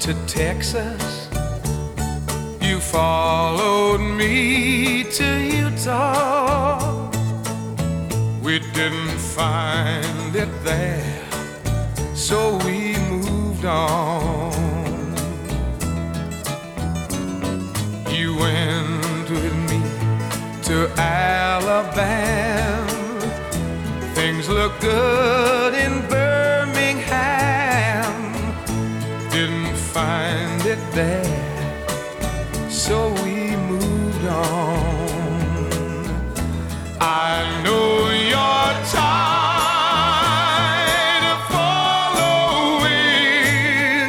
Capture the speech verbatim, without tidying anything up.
to Texas. You followed me to Utah. We didn't find it there, so we moved on. You went with me to Alabama. Things look good in Birmingham. Didn't find it there, so we moved on. I